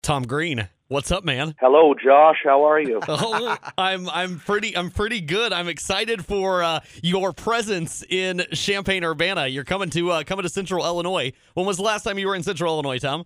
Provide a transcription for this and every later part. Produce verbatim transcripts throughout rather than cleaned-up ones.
Tom Green, what's up, man? Hello, Josh. How are you? Oh, I'm I'm pretty I'm pretty good. I'm excited for uh, your presence in Champaign-Urbana. You're coming to uh, coming to Central Illinois. When was the last time you were in Central Illinois, Tom?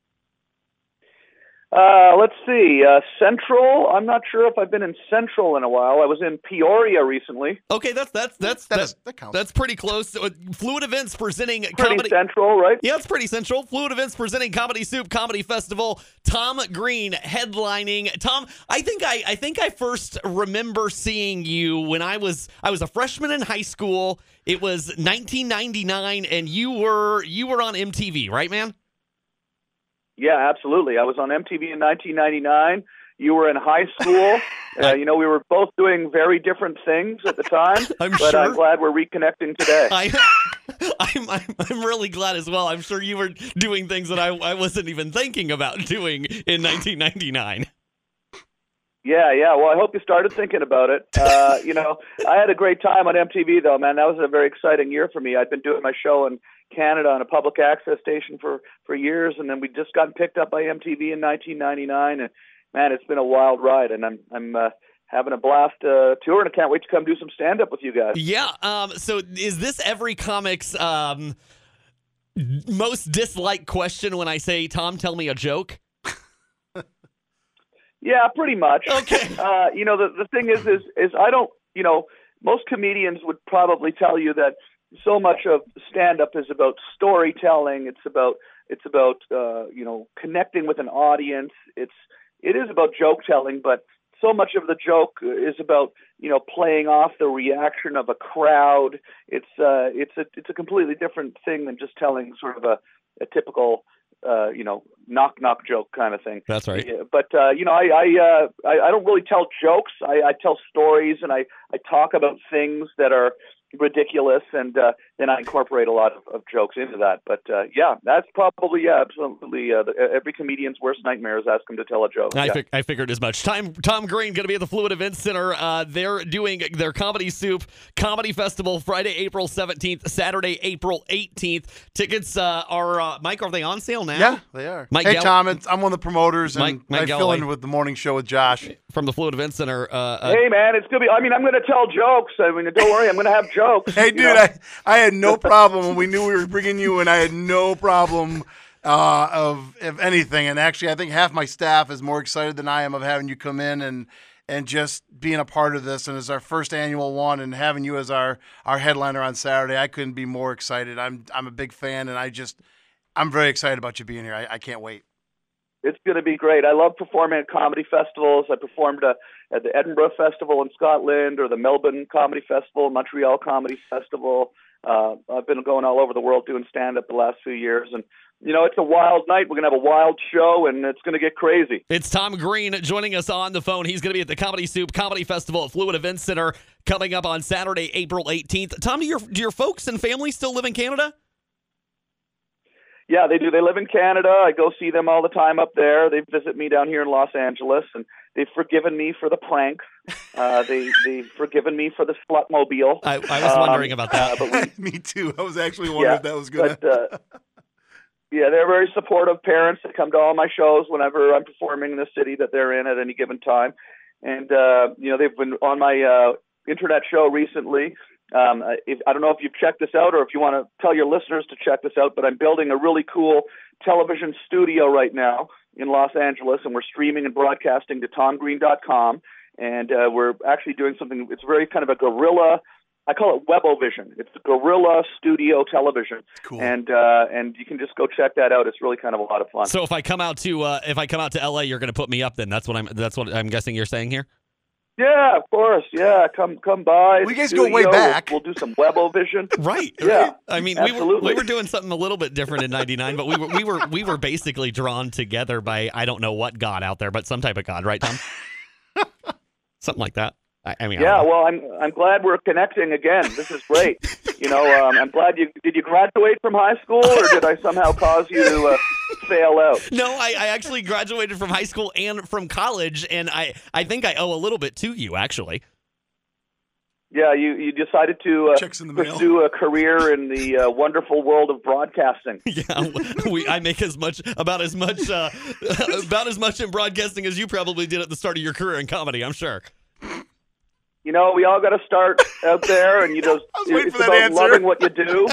Uh, let's see. Uh, Central. I'm not sure if I've been in Central in a while. I was in Peoria recently. Okay, that's that's that's That that, is- that counts. That's pretty close. Uh, Fluid Events presenting Pretty comedy. central, right? Yeah, it's pretty central. Fluid Events presenting Comedy Soup Comedy Festival. Tom Green headlining. Tom, I think I I think I first remember seeing you when I was I was a freshman in high school. It was nineteen ninety-nine, and you were you were on M T V, right, man? Yeah, absolutely. I was on M T V in nineteen ninety-nine. You were in high school. Uh, you know, we were both doing very different things at the time. I'm but sure. I'm glad we're reconnecting today. I, I'm, I'm I'm really glad as well. I'm sure you were doing things that I, I wasn't even thinking about doing in nineteen ninety-nine. Yeah, yeah. Well, I hope you started thinking about it. Uh, you know, I had a great time on M T V, though, man. That was a very exciting year for me. I'd been doing my show in Canada on a public access station for, for years, and then we just got picked up by M T V in nineteen ninety-nine. And man, it's been a wild ride, and I'm I'm uh, having a blast uh, touring. I can't wait to come do some stand up with you guys. Yeah. Um. So, is this every comic's um most disliked question when I say, "Tom, tell me a joke"? Yeah, pretty much. Okay. Uh, you know, the the thing is, is is I don't. You know, most comedians would probably tell you that so much of stand up is about storytelling. It's about it's about uh, you know connecting with an audience. It's it is about joke telling, but so much of the joke is about you know playing off the reaction of a crowd. It's uh, it's a it's a completely different thing than just telling sort of a, a typical uh, you know knock knock joke kind of thing. That's right. Yeah, but uh, you know I I, uh, I I don't really tell jokes. I, I tell stories, and I I talk about things that are ridiculous, and uh, then I incorporate a lot of, of jokes into that. But uh, yeah, that's probably yeah, absolutely uh, the, every comedian's worst nightmare is ask him to tell a joke. I, yeah. fig- I figured as much. Tom, Tom Green going to be at the Fluid Events Center. Uh, they're doing their Comedy Soup Comedy Festival Friday, April seventeenth, Saturday, April eighteenth. Tickets uh, are, uh, Mike, are they on sale now? Yeah, they are. Mike hey, Gall- Tom, it's, I'm one of the promoters, and Mike- Mike I fill Galloway. in with the morning show with Josh. From the Fluid Events Center. Uh, uh, Hey man, it's gonna be. I mean, I'm gonna tell jokes. I mean, don't worry, I'm gonna have jokes. Hey, you dude, know? I, I had no problem when we knew we were bringing you, and I had no problem uh, of of anything. And actually, I think half my staff is more excited than I am of having you come in and and just being a part of this. And it's our first annual one, and having you as our, our headliner on Saturday, I couldn't be more excited. I'm I'm a big fan, and I just I'm very excited about you being here. I, I can't wait. It's going to be great. I love performing at comedy festivals. I performed uh, at the Edinburgh Festival in Scotland, or the Melbourne Comedy Festival, Montreal Comedy Festival. Uh, I've been going all over the world doing stand-up the last few years. And, you know, it's a wild night. We're going to have a wild show, and it's going to get crazy. It's Tom Green joining us on the phone. He's going to be at the Comedy Soup Comedy Festival at Fluid Events Center coming up on Saturday, April eighteenth. Tom, do your, do your folks and family still live in Canada? Yeah, they do. They live in Canada. I go see them all the time up there. They visit me down here in Los Angeles, and they've forgiven me for the pranks. Uh, they, they've forgiven me for the slutmobile. I, I was wondering about that. Uh, but we, Me too. I was actually wondering yeah, if that was gonna. but, uh, yeah, they're very supportive parents that come to all my shows whenever I'm performing in the city that they're in at any given time. And, uh, you know, they've been on my uh, internet show recently. Um, if, I don't know if you've checked this out or if you want to tell your listeners to check this out, but I'm building a really cool television studio right now in Los Angeles, and we're streaming and broadcasting to tom green dot com. And uh, we're actually doing something, it's very kind of a guerrilla, I call it Webovision. It's guerrilla studio television. Cool. And uh, and you can just go check that out. It's really kind of a lot of fun. So if I come out to uh, if I come out to L A, you're going to put me up. Then that's what I'm. That's what I'm guessing you're saying here. Yeah, of course. Yeah, come come by. We guys studio. go way back. We'll, we'll do some Webovision. Right. Yeah. I mean, we were, absolutely. we were doing something a little bit different in ninety-nine, but we were we were we were basically drawn together by I don't know what god out there, but some type of god, right, Tom? Something like that. I, I mean, I Yeah, don't know. well, I'm I'm glad we're connecting again. This is great. You know, um, I'm glad you did. You graduate from high school, or did I somehow cause you to uh, fail out? No, I, I actually graduated from high school and from college, and I, I think I owe a little bit to you, actually. Yeah, you, you decided to uh, Checks in the mail. pursue a career in the uh, wonderful world of broadcasting. Yeah, we, I make as much about as much uh, about as much in broadcasting as you probably did at the start of your career in comedy, I'm sure. You know, we all got to start out there, and you just I was waiting it's for that about answer. loving what you do.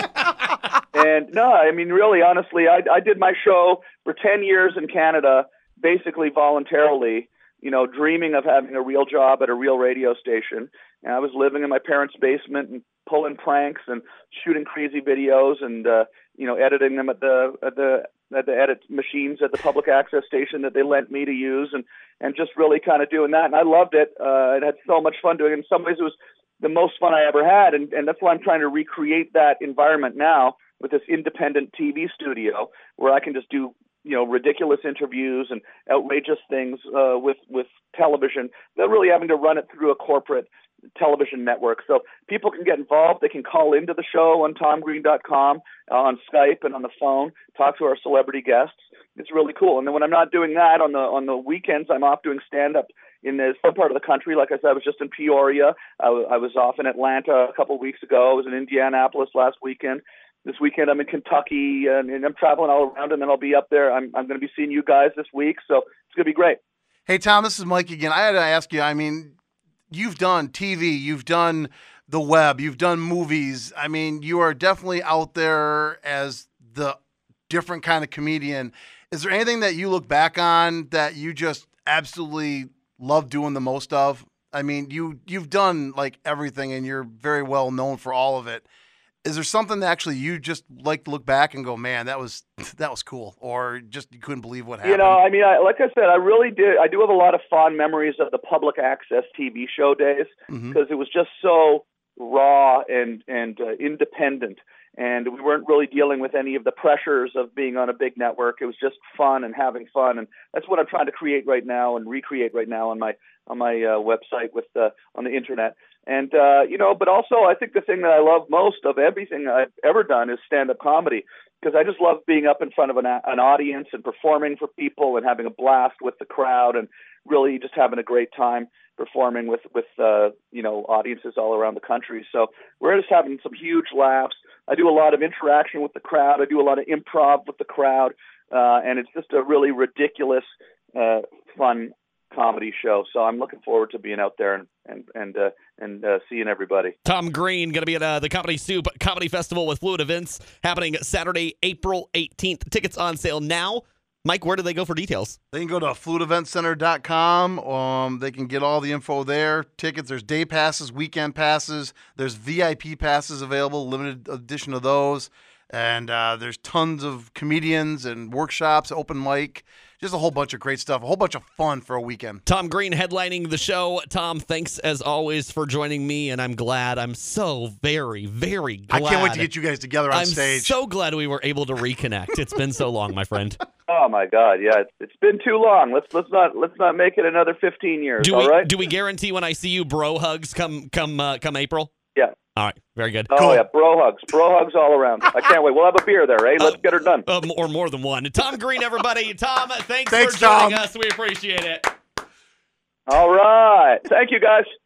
And no, I mean, really, honestly, I, I did my show for ten years in Canada, basically voluntarily. You know, dreaming of having a real job at a real radio station. And I was living in my parents' basement and pulling pranks and shooting crazy videos and uh, you know, editing them at the at the at the edit machines at the public access station that they lent me to use, and and just really kind of doing that. And I loved it. Uh, I had so much fun doing it. In some ways, it was the most fun I ever had, and and that's why I'm trying to recreate that environment now with this independent T V studio where I can just do, you know, ridiculous interviews and outrageous things uh, with with television, not really having to run it through a corporate television network. So people can get involved. They can call into the show on tom green dot com, uh, on Skype and on the phone, talk to our celebrity guests. It's really cool. And then when I'm not doing that on the on the weekends, I'm off doing stand-up in the some part of the country. Like I said, I was just in Peoria. I, w- I was off in Atlanta a couple of weeks ago. I was in Indianapolis last weekend. This weekend I'm in Kentucky, and, and I'm traveling all around, and then I'll be up there. I'm I'm going to be seeing you guys this week, so it's going to be great. Hey, Tom, this is Mike again. I had to ask you, I mean, you've done T V, you've done the web, you've done movies. I mean, you are definitely out there as the different kind of comedian. Is there anything that you look back on that you just absolutely love doing the most of? I mean, you, you've done like everything, and you're very well known for all of it. Is there something that actually you just like to look back and go, man, that was that was cool, or just you couldn't believe what happened? You know, I mean, I, like I said, I really did. I do have a lot of fond memories of the public access T V show days because Mm-hmm. it was just so raw and and uh, independent, and we weren't really dealing with any of the pressures of being on a big network. It was just fun and having fun, and that's what I'm trying to create right now and recreate right now on my on my uh, website with uh, on the internet. And, uh, you know, but also I think the thing that I love most of everything I've ever done is stand-up comedy, because I just love being up in front of an, an audience and performing for people and having a blast with the crowd and really just having a great time performing with, with uh, you know, audiences all around the country. So we're just having some huge laughs. I do a lot of interaction with the crowd. I do a lot of improv with the crowd, uh, and it's just a really ridiculous, uh, fun comedy show. So I'm looking forward to being out there and and and uh, and uh, seeing everybody. Tom Green going to be at uh, the Comedy Soup Comedy Festival with Fluid Events happening Saturday, April eighteenth. Tickets on sale now. Mike, where do they go for details? They can go to fluid event center dot com. Um, they can get all the info there. Tickets, there's day passes, weekend passes. There's V I P passes available, limited edition of those. And uh, there's tons of comedians and workshops, open mic, just a whole bunch of great stuff, a whole bunch of fun for a weekend. Tom Green headlining the show. Tom, thanks as always for joining me, and I'm glad. I'm so very, very glad. I can't wait to get you guys together on I'm stage. so glad we were able to reconnect. It's been so long, my friend. Oh my God, yeah, it's, it's been too long. Let's let's not let's not make it another fifteen years. Do all we right? do we guarantee when I see you, bro hugs come come uh, come April? Yeah. All right, very good. Oh yeah, bro hugs, bro hugs all around. I can't wait. We'll have a beer there, eh? Let's Uh, get her done. Um, or more than one. Tom Green, everybody. Tom, thanks, Thanks, for joining Tom. us. We appreciate it. All right, thank you guys.